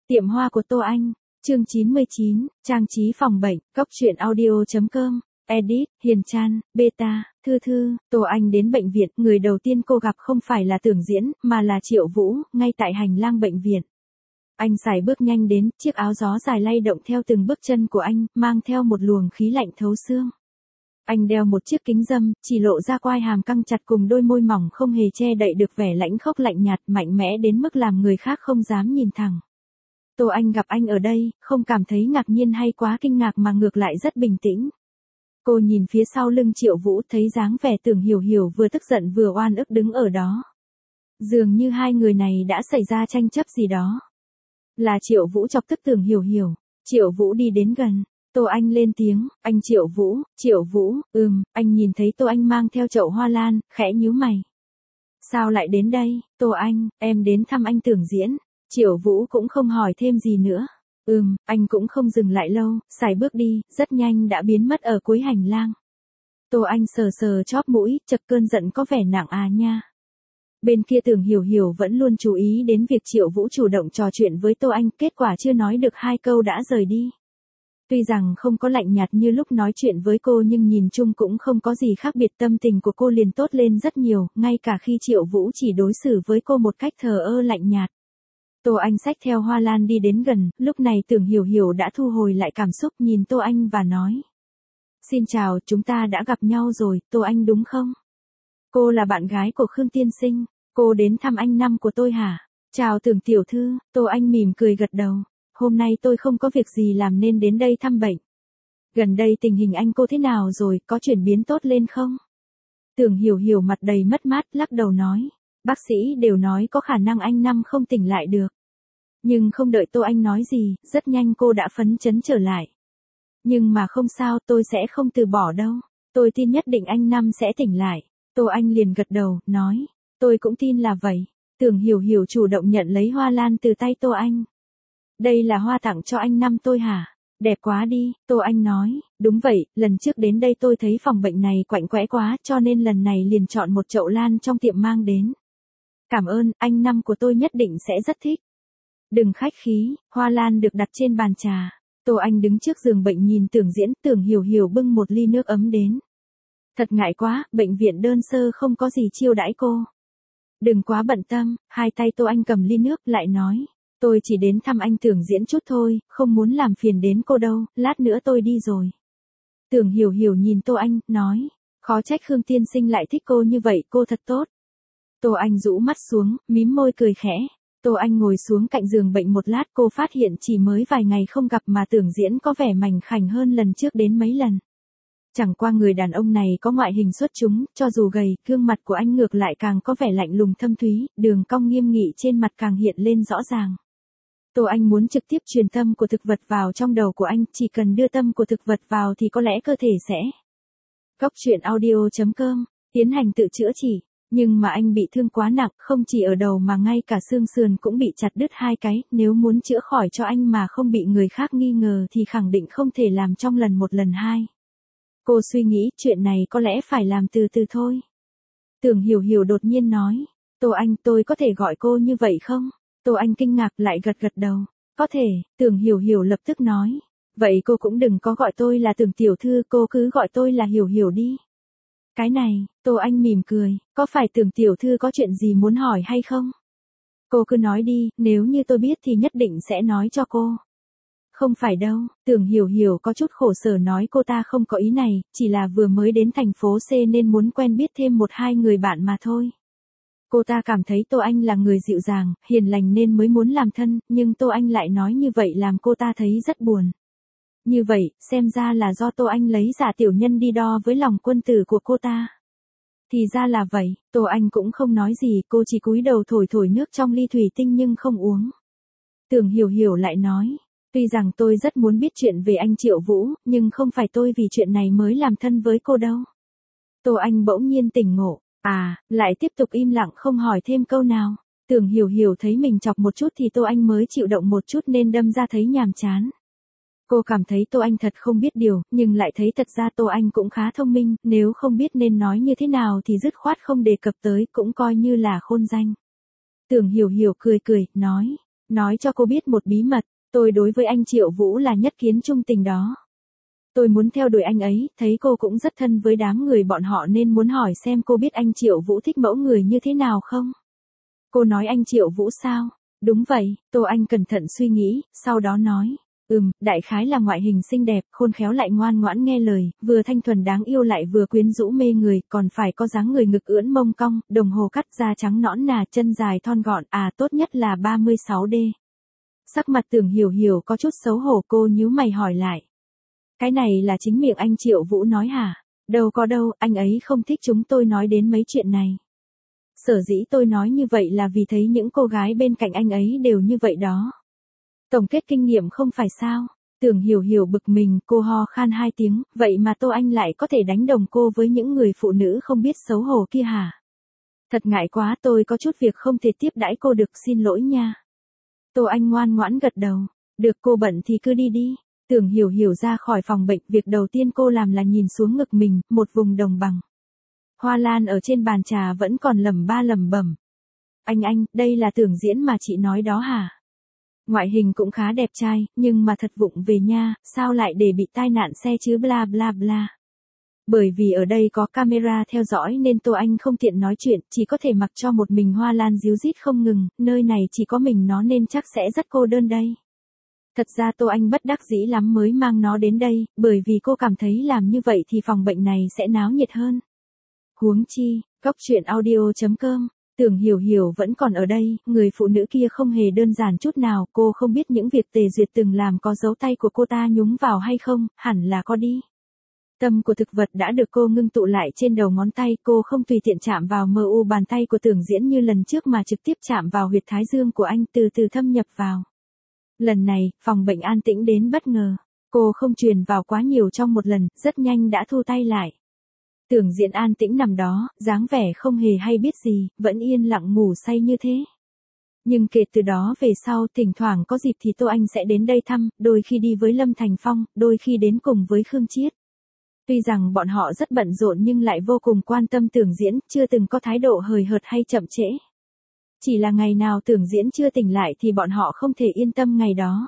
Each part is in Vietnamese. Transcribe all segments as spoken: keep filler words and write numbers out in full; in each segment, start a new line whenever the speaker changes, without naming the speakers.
Tiệm hoa của Tô Anh, chương chín mươi chín, trang trí phòng bệnh, cốc truyện audio chấm com, edit, Hiền Chan, beta, Thư Thư, Tô Anh đến bệnh viện, người đầu tiên cô gặp không phải là Tưởng Diễn, mà là Triệu Vũ, ngay tại hành lang bệnh viện. Anh sải bước nhanh đến, chiếc áo gió dài lay động theo từng bước chân của anh, mang theo một luồng khí lạnh thấu xương. Anh đeo một chiếc kính râm, chỉ lộ ra quai hàm căng chặt cùng đôi môi mỏng không hề che đậy được vẻ lãnh khốc lạnh nhạt, mạnh mẽ đến mức làm người khác không dám nhìn thẳng. Tô Anh gặp anh ở đây, không cảm thấy ngạc nhiên hay quá kinh ngạc mà ngược lại rất bình tĩnh. Cô nhìn phía sau lưng Triệu Vũ, thấy dáng vẻ Tưởng Hiểu Hiểu vừa tức giận vừa oan ức đứng ở đó. Dường như hai người này đã xảy ra tranh chấp gì đó. Là Triệu Vũ chọc tức Tưởng Hiểu Hiểu. Triệu Vũ đi đến gần. Tô Anh lên tiếng, anh Triệu Vũ, Triệu Vũ, ừm, anh nhìn thấy Tô Anh mang theo chậu hoa lan, khẽ nhíu mày. Sao lại đến đây, Tô Anh, em đến thăm anh Tưởng Diễn. Triệu Vũ cũng không hỏi thêm gì nữa. Ừm, anh cũng không dừng lại lâu, sải bước đi, rất nhanh đã biến mất ở cuối hành lang. Tô Anh sờ sờ chóp mũi, chật cơn giận có vẻ nặng à nha. Bên kia Tưởng Hiểu Hiểu vẫn luôn chú ý đến việc Triệu Vũ chủ động trò chuyện với Tô Anh, kết quả chưa nói được hai câu đã rời đi. Tuy rằng không có lạnh nhạt như lúc nói chuyện với cô nhưng nhìn chung cũng không có gì khác biệt, tâm tình của cô liền tốt lên rất nhiều, ngay cả khi Triệu Vũ chỉ đối xử với cô một cách thờ ơ lạnh nhạt. Tô Anh xách theo hoa lan đi đến gần, lúc này Tưởng Hiểu Hiểu đã thu hồi lại cảm xúc, nhìn Tô Anh và nói. Xin chào, chúng ta đã gặp nhau rồi, Tô Anh đúng không? Cô là bạn gái của Khương Tiên Sinh, cô đến thăm anh năm của tôi hả? Chào Tưởng tiểu thư, Tô Anh mỉm cười gật đầu. Hôm nay tôi không có việc gì làm nên đến đây thăm bệnh. Gần đây tình hình anh cô thế nào rồi, có chuyển biến tốt lên không? Tưởng Hiểu Hiểu mặt đầy mất mát, lắc đầu nói. Bác sĩ đều nói có khả năng anh Năm không tỉnh lại được. Nhưng không đợi Tô Anh nói gì, rất nhanh cô đã phấn chấn trở lại. Nhưng mà không sao, tôi sẽ không từ bỏ đâu. Tôi tin nhất định anh Năm sẽ tỉnh lại. Tô Anh liền gật đầu, nói. Tôi cũng tin là vậy. Tưởng Hiểu Hiểu chủ động nhận lấy hoa lan từ tay Tô Anh. Đây là hoa tặng cho anh Năm tôi hả? Đẹp quá đi, Tô Anh nói. Đúng vậy, lần trước đến đây tôi thấy phòng bệnh này quạnh quẽ quá, cho nên lần này liền chọn một chậu lan trong tiệm mang đến. Cảm ơn, anh Năm của tôi nhất định sẽ rất thích. Đừng khách khí, hoa lan được đặt trên bàn trà. Tô Anh đứng trước giường bệnh nhìn Tưởng Diễn, Tưởng Hiểu Hiểu bưng một ly nước ấm đến. Thật ngại quá, bệnh viện đơn sơ không có gì chiêu đãi cô. Đừng quá bận tâm, hai tay Tô Anh cầm ly nước lại nói. Tôi chỉ đến thăm anh Tưởng Diễn chút thôi, không muốn làm phiền đến cô đâu, lát nữa tôi đi rồi. Tưởng Hiểu Hiểu nhìn Tô Anh, nói. Khó trách Khương Tiên Sinh lại thích cô như vậy, cô thật tốt. Tô Anh rũ mắt xuống, mím môi cười khẽ. Tô Anh ngồi xuống cạnh giường bệnh một lát, cô phát hiện chỉ mới vài ngày không gặp mà Tưởng Diễn có vẻ mảnh khảnh hơn lần trước đến mấy lần. Chẳng qua người đàn ông này có ngoại hình xuất chúng, cho dù gầy, gương mặt của anh ngược lại càng có vẻ lạnh lùng thâm thúy, đường cong nghiêm nghị trên mặt càng hiện lên rõ ràng. Tô Anh muốn trực tiếp truyền tâm của thực vật vào trong đầu của anh, chỉ cần đưa tâm của thực vật vào thì có lẽ cơ thể sẽ. Cốc truyện audio chấm com, tiến hành tự chữa trị. Nhưng mà anh bị thương quá nặng, không chỉ ở đầu mà ngay cả xương sườn cũng bị chặt đứt hai cái, nếu muốn chữa khỏi cho anh mà không bị người khác nghi ngờ thì khẳng định không thể làm trong lần một lần hai. Cô suy nghĩ, chuyện này có lẽ phải làm từ từ thôi. Tưởng Hiểu Hiểu đột nhiên nói, Tô Anh, tôi có thể gọi cô như vậy không? Tô Anh kinh ngạc lại gật gật đầu. Có thể, Tưởng Hiểu Hiểu lập tức nói. Vậy cô cũng đừng có gọi tôi là Tưởng tiểu thư, cô cứ gọi tôi là Hiểu Hiểu đi. Cái này, Tô Anh mỉm cười, có phải Tưởng tiểu thư có chuyện gì muốn hỏi hay không? Cô cứ nói đi, nếu như tôi biết thì nhất định sẽ nói cho cô. Không phải đâu, Tưởng Hiểu Hiểu có chút khổ sở nói cô ta không có ý này, chỉ là vừa mới đến thành phố C nên muốn quen biết thêm một hai người bạn mà thôi. Cô ta cảm thấy Tô Anh là người dịu dàng, hiền lành nên mới muốn làm thân, nhưng Tô Anh lại nói như vậy làm cô ta thấy rất buồn. Như vậy, xem ra là do Tô Anh lấy giả tiểu nhân đi đo với lòng quân tử của cô ta. Thì ra là vậy, Tô Anh cũng không nói gì, cô chỉ cúi đầu thổi thổi nước trong ly thủy tinh nhưng không uống. Tưởng Hiểu Hiểu lại nói, tuy rằng tôi rất muốn biết chuyện về anh Triệu Vũ, nhưng không phải tôi vì chuyện này mới làm thân với cô đâu. Tô Anh bỗng nhiên tỉnh ngộ, à, lại tiếp tục im lặng không hỏi thêm câu nào. Tưởng Hiểu Hiểu thấy mình chọc một chút thì Tô Anh mới chịu động một chút nên đâm ra thấy nhàm chán. Cô cảm thấy Tô Anh thật không biết điều, nhưng lại thấy thật ra Tô Anh cũng khá thông minh, nếu không biết nên nói như thế nào thì dứt khoát không đề cập tới, cũng coi như là khôn danh. Tưởng Hiểu Hiểu cười cười, nói, Nói cho cô biết một bí mật, tôi đối với anh Triệu Vũ là nhất kiến trung tình đó. Tôi muốn theo đuổi anh ấy, thấy cô cũng rất thân với đám người bọn họ nên muốn hỏi xem cô biết anh Triệu Vũ thích mẫu người như thế nào không? Cô nói anh Triệu Vũ sao? Đúng vậy, Tô Anh cẩn thận suy nghĩ, sau đó nói. Ừm, đại khái là ngoại hình xinh đẹp, khôn khéo lại ngoan ngoãn nghe lời, vừa thanh thuần đáng yêu lại vừa quyến rũ mê người, còn phải có dáng người ngực ưỡn mông cong, đồng hồ cắt da trắng nõn nà, chân dài thon gọn, à tốt nhất là ba mươi sáu D. Sắc mặt Tưởng Hiểu Hiểu có chút xấu hổ, cô nhíu mày hỏi lại. Cái này là chính miệng anh Triệu Vũ nói hả? Đâu có đâu, anh ấy không thích chúng tôi nói đến mấy chuyện này. Sở dĩ tôi nói như vậy là vì thấy những cô gái bên cạnh anh ấy đều như vậy đó. Tổng kết kinh nghiệm không phải sao? Tưởng Hiểu Hiểu bực mình, cô ho khan hai tiếng, vậy mà Tô Anh lại có thể đánh đồng cô với những người phụ nữ không biết xấu hổ kia hả? Thật ngại quá, tôi có chút việc không thể tiếp đãi cô được, xin lỗi nha. Tô Anh ngoan ngoãn gật đầu, được cô bận thì cứ đi đi. Tưởng Hiểu Hiểu ra khỏi phòng bệnh, việc đầu tiên cô làm là nhìn xuống ngực mình, một vùng đồng bằng. Hoa lan ở trên bàn trà vẫn còn lẩm ba lẩm bẩm. Anh anh, đây là Tưởng Diễn mà chị nói đó hả? Ngoại hình cũng khá đẹp trai, nhưng mà thật vụng về nha, sao lại để bị tai nạn xe chứ bla bla bla. Bởi vì ở đây có camera theo dõi nên Tô Anh không tiện nói chuyện, chỉ có thể mặc cho một mình Hoa Lan díu dít không ngừng, nơi này chỉ có mình nó nên chắc sẽ rất cô đơn đây. Thật ra Tô Anh bất đắc dĩ lắm mới mang nó đến đây, bởi vì cô cảm thấy làm như vậy thì phòng bệnh này sẽ náo nhiệt hơn. Huống chi, Cóc Truyện Audio chấm com, Tưởng Hiểu Hiểu vẫn còn ở đây, người phụ nữ kia không hề đơn giản chút nào, cô không biết những việc Tề Duyệt từng làm có dấu tay của cô ta nhúng vào hay không, hẳn là có đi. Tâm của thực vật đã được cô ngưng tụ lại trên đầu ngón tay, cô không tùy tiện chạm vào mờ u bàn tay của Tưởng Diễn như lần trước mà trực tiếp chạm vào huyệt thái dương của anh, từ từ thâm nhập vào. Lần này, phòng bệnh an tĩnh đến bất ngờ. Cô không truyền vào quá nhiều trong một lần, rất nhanh đã thu tay lại. Tưởng Diễn an tĩnh nằm đó, dáng vẻ không hề hay biết gì, vẫn yên lặng ngủ say như thế. Nhưng kể từ đó về sau, thỉnh thoảng có dịp thì Tô Anh sẽ đến đây thăm, đôi khi đi với Lâm Thành Phong, đôi khi đến cùng với Khương Chiết. Tuy rằng bọn họ rất bận rộn nhưng lại vô cùng quan tâm Tưởng Diễn, chưa từng có thái độ hời hợt hay chậm trễ. Chỉ là ngày nào Tưởng Diễn chưa tỉnh lại thì bọn họ không thể yên tâm ngày đó.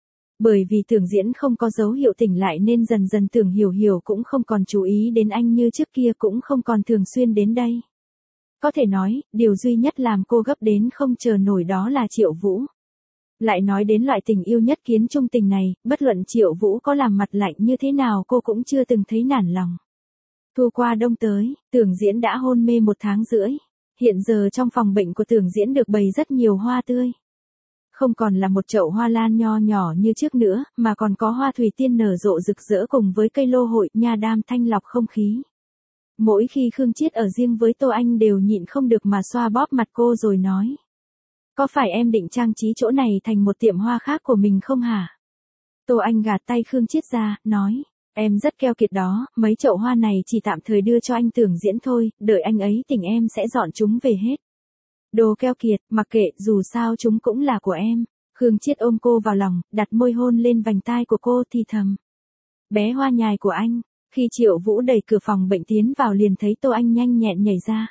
Bởi vì Tưởng Diễn không có dấu hiệu tỉnh lại nên dần dần Tưởng Hiểu Hiểu cũng không còn chú ý đến anh như trước kia, cũng không còn thường xuyên đến đây. Có thể nói, điều duy nhất làm cô gấp đến không chờ nổi đó là Triệu Vũ. Lại nói đến loại tình yêu nhất kiến trung tình này, bất luận Triệu Vũ có làm mặt lạnh như thế nào cô cũng chưa từng thấy nản lòng. Thu qua đông tới, Tưởng Diễn đã hôn mê một tháng rưỡi. Hiện giờ trong phòng bệnh của Tưởng Diễn được bày rất nhiều hoa tươi. Không còn là một chậu hoa lan nho nhỏ như trước nữa, mà còn có hoa thủy tiên nở rộ rực rỡ cùng với cây lô hội, nha đam thanh lọc không khí. Mỗi khi Khương Chiết ở riêng với Tô Anh đều nhịn không được mà xoa bóp mặt cô rồi nói. Có phải em định trang trí chỗ này thành một tiệm hoa khác của mình không hả? Tô Anh gạt tay Khương Chiết ra, nói. Em rất keo kiệt đó, mấy chậu hoa này chỉ tạm thời đưa cho anh Tưởng Diễn thôi, đợi anh ấy tỉnh em sẽ dọn chúng về hết. Đồ keo kiệt, mặc kệ, dù sao chúng cũng là của em. Khương Chiết ôm cô vào lòng, đặt môi hôn lên vành tai của cô thì thầm. Bé hoa nhài của anh. Khi Triệu Vũ đẩy cửa phòng bệnh tiến vào liền thấy Tô Anh nhanh nhẹn nhảy ra.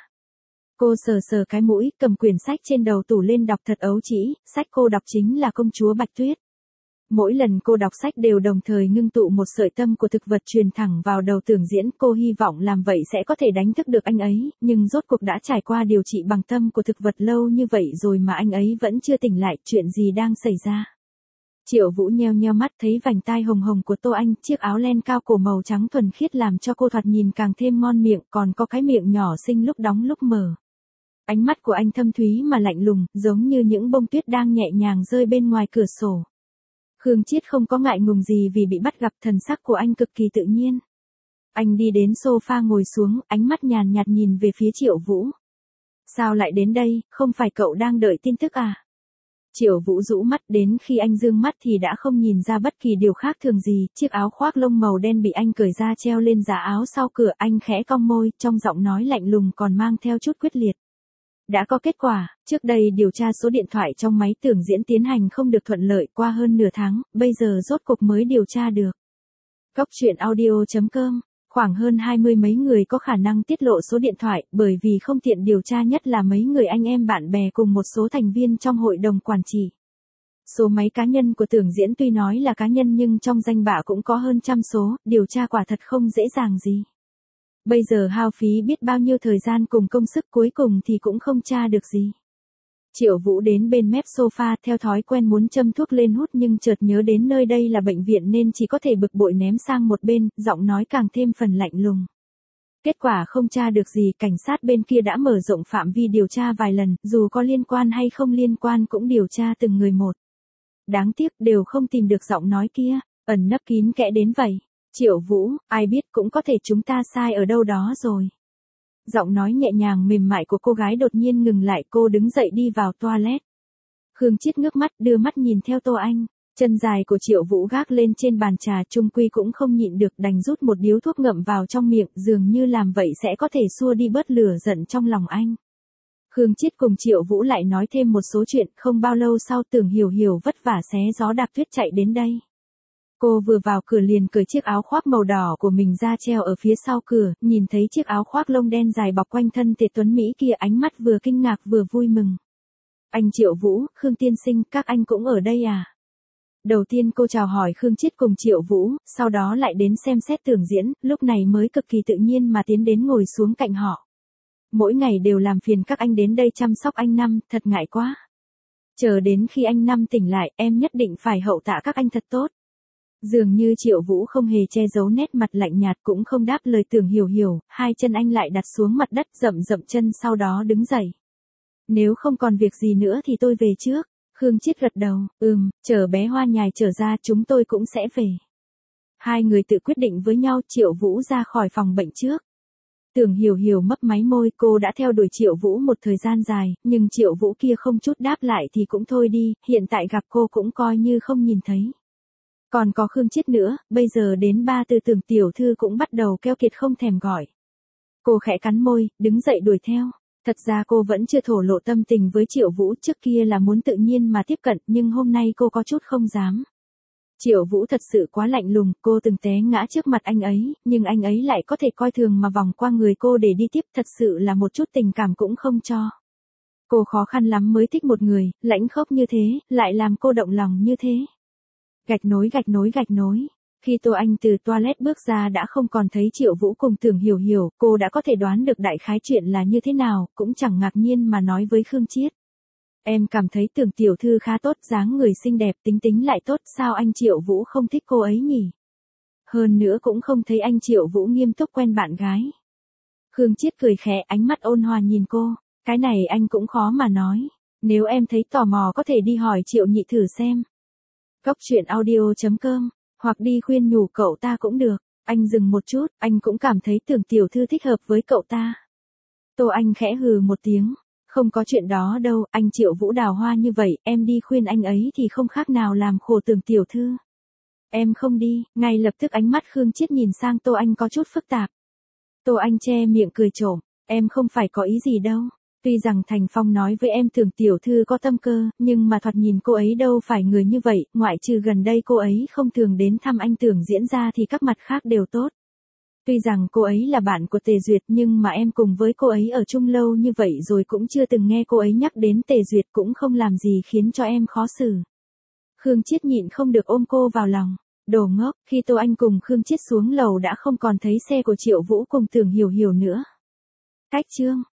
Cô sờ sờ cái mũi, cầm quyển sách trên đầu tủ lên đọc thật ấu trĩ, sách cô đọc chính là Công chúa Bạch Tuyết. Mỗi lần cô đọc sách đều đồng thời ngưng tụ một sợi tâm của thực vật truyền thẳng vào đầu Tưởng Diễn, cô hy vọng làm vậy sẽ có thể đánh thức được anh ấy, nhưng rốt cuộc đã trải qua điều trị bằng tâm của thực vật lâu như vậy rồi mà anh ấy vẫn chưa tỉnh lại, chuyện gì đang xảy ra. Triệu Vũ nheo nheo mắt thấy vành tai hồng hồng của Tô Anh, chiếc áo len cao cổ màu trắng thuần khiết làm cho cô thoạt nhìn càng thêm ngon miệng, còn có cái miệng nhỏ xinh lúc đóng lúc mở. Ánh mắt của anh thâm thúy mà lạnh lùng, giống như những bông tuyết đang nhẹ nhàng rơi bên ngoài cửa sổ. Khương Chiết không có ngại ngùng gì vì bị bắt gặp, thần sắc của anh cực kỳ tự nhiên. Anh đi đến sofa ngồi xuống, ánh mắt nhàn nhạt nhìn về phía Triệu Vũ. Sao lại đến đây, không phải cậu đang đợi tin tức à? Triệu Vũ rũ mắt, đến khi anh dương mắt thì đã không nhìn ra bất kỳ điều khác thường gì, chiếc áo khoác lông màu đen bị anh cởi ra treo lên giá áo sau cửa, anh khẽ cong môi, trong giọng nói lạnh lùng còn mang theo chút quyết liệt. Đã có kết quả, trước đây điều tra số điện thoại trong máy Tưởng Diễn tiến hành không được thuận lợi qua hơn nửa tháng, bây giờ rốt cuộc mới điều tra được. Cóc Truyện Audio chấm com, khoảng hơn hai mươi mấy người có khả năng tiết lộ số điện thoại, bởi vì không tiện điều tra, nhất là mấy người anh em bạn bè cùng một số thành viên trong hội đồng quản trị. Số máy cá nhân của Tưởng Diễn tuy nói là cá nhân nhưng trong danh bạ cũng có hơn trăm số, điều tra quả thật không dễ dàng gì. Bây giờ hao phí biết bao nhiêu thời gian cùng công sức cuối cùng thì cũng không tra được gì. Triệu Vũ đến bên mép sofa theo thói quen muốn châm thuốc lên hút nhưng chợt nhớ đến nơi đây là bệnh viện nên chỉ có thể bực bội ném sang một bên, giọng nói càng thêm phần lạnh lùng. Kết quả không tra được gì, cảnh sát bên kia đã mở rộng phạm vi điều tra vài lần, dù có liên quan hay không liên quan cũng điều tra từng người một. Đáng tiếc đều không tìm được giọng nói kia, ẩn nấp kín kẽ đến vậy. Triệu Vũ, ai biết cũng có thể chúng ta sai ở đâu đó rồi. Giọng nói nhẹ nhàng mềm mại của cô gái đột nhiên ngừng lại, cô đứng dậy đi vào toilet. Khương Chiết ngước mắt đưa mắt nhìn theo Tô Anh, chân dài của Triệu Vũ gác lên trên bàn trà chung quy cũng không nhịn được đành rút một điếu thuốc ngậm vào trong miệng, dường như làm vậy sẽ có thể xua đi bớt lửa giận trong lòng anh. Khương Chiết cùng Triệu Vũ lại nói thêm một số chuyện, không bao lâu sau Tưởng Hiểu Hiểu vất vả xé gió đạp tuyết chạy đến đây. Cô vừa vào cửa liền cởi chiếc áo khoác màu đỏ của mình ra treo ở phía sau cửa, nhìn thấy chiếc áo khoác lông đen dài bọc quanh thân Tề Tuấn Mỹ kia, ánh mắt vừa kinh ngạc vừa vui mừng. Anh Triệu Vũ, Khương tiên sinh, các anh cũng ở đây à? Đầu tiên cô chào hỏi Khương Chiết cùng Triệu Vũ, sau đó lại đến xem xét Tưởng Diễn, lúc này mới cực kỳ tự nhiên mà tiến đến ngồi xuống cạnh họ. Mỗi ngày đều làm phiền các anh đến đây chăm sóc anh Năm, thật ngại quá. Chờ đến khi anh Năm tỉnh lại, em nhất định phải hậu tạ các anh thật tốt. Dường như Triệu Vũ không hề che giấu nét mặt lạnh nhạt cũng không đáp lời Tưởng Hiểu Hiểu, hai chân anh lại đặt xuống mặt đất dậm dậm chân sau đó đứng dậy. Nếu không còn việc gì nữa thì tôi về trước. Khương Chiết gật đầu, ừm, chờ bé Hoa Nhài trở ra chúng tôi cũng sẽ về. Hai người tự quyết định với nhau, Triệu Vũ ra khỏi phòng bệnh trước. Tưởng Hiểu Hiểu mấp máy môi, cô đã theo đuổi Triệu Vũ một thời gian dài, nhưng Triệu Vũ kia không chút đáp lại thì cũng thôi đi, hiện tại gặp cô cũng coi như không nhìn thấy. Còn có Khương Chiết nữa, bây giờ đến ba từ Tưởng tiểu thư cũng bắt đầu keo kiệt không thèm gọi. Cô khẽ cắn môi, đứng dậy đuổi theo. Thật ra cô vẫn chưa thổ lộ tâm tình với Triệu Vũ, trước kia là muốn tự nhiên mà tiếp cận, nhưng hôm nay cô có chút không dám. Triệu Vũ thật sự quá lạnh lùng, cô từng té ngã trước mặt anh ấy, nhưng anh ấy lại có thể coi thường mà vòng qua người cô để đi tiếp, thật sự là một chút tình cảm cũng không cho. Cô khó khăn lắm mới thích một người, lãnh khốc như thế, lại làm cô động lòng như thế. Gạch nối gạch nối gạch nối. Khi Tô Anh từ toilet bước ra đã không còn thấy Triệu Vũ cùng Tưởng Hiểu Hiểu, cô đã có thể đoán được đại khái chuyện là như thế nào, cũng chẳng ngạc nhiên mà nói với Khương Chiết. Em cảm thấy Tưởng tiểu thư khá tốt, dáng người xinh đẹp, tính tính lại tốt, sao anh Triệu Vũ không thích cô ấy nhỉ? Hơn nữa cũng không thấy anh Triệu Vũ nghiêm túc quen bạn gái. Khương Chiết cười khẽ, ánh mắt ôn hòa nhìn cô, cái này anh cũng khó mà nói. Nếu em thấy tò mò có thể đi hỏi Triệu nhị thử xem. Cốc truyện audio chấm com, hoặc đi khuyên nhủ cậu ta cũng được. Anh dừng một chút, anh cũng cảm thấy Tưởng tiểu thư thích hợp với cậu ta. Tô Anh khẽ hừ một tiếng, không có chuyện đó đâu, anh Triệu Vũ đào hoa như vậy, em đi khuyên anh ấy thì không khác nào làm khổ Tưởng tiểu thư. Em không đi, ngay lập tức ánh mắt Khương Chiết nhìn sang Tô Anh có chút phức tạp. Tô Anh che miệng cười trộm, em không phải có ý gì đâu. Tuy rằng Thành Phong nói với em Tưởng tiểu thư có tâm cơ, nhưng mà thoạt nhìn cô ấy đâu phải người như vậy, ngoại trừ gần đây cô ấy không thường đến thăm anh Tưởng Diễn ra thì các mặt khác đều tốt. Tuy rằng cô ấy là bạn của Tề Duyệt nhưng mà em cùng với cô ấy ở chung lâu như vậy rồi cũng chưa từng nghe cô ấy nhắc đến Tề Duyệt, cũng không làm gì khiến cho em khó xử. Khương Chiết nhịn không được ôm cô vào lòng. Đồ ngốc, khi Tô Anh cùng Khương Chiết xuống lầu đã không còn thấy xe của Triệu Vũ cùng Tưởng Hiểu Hiểu nữa. Cách chương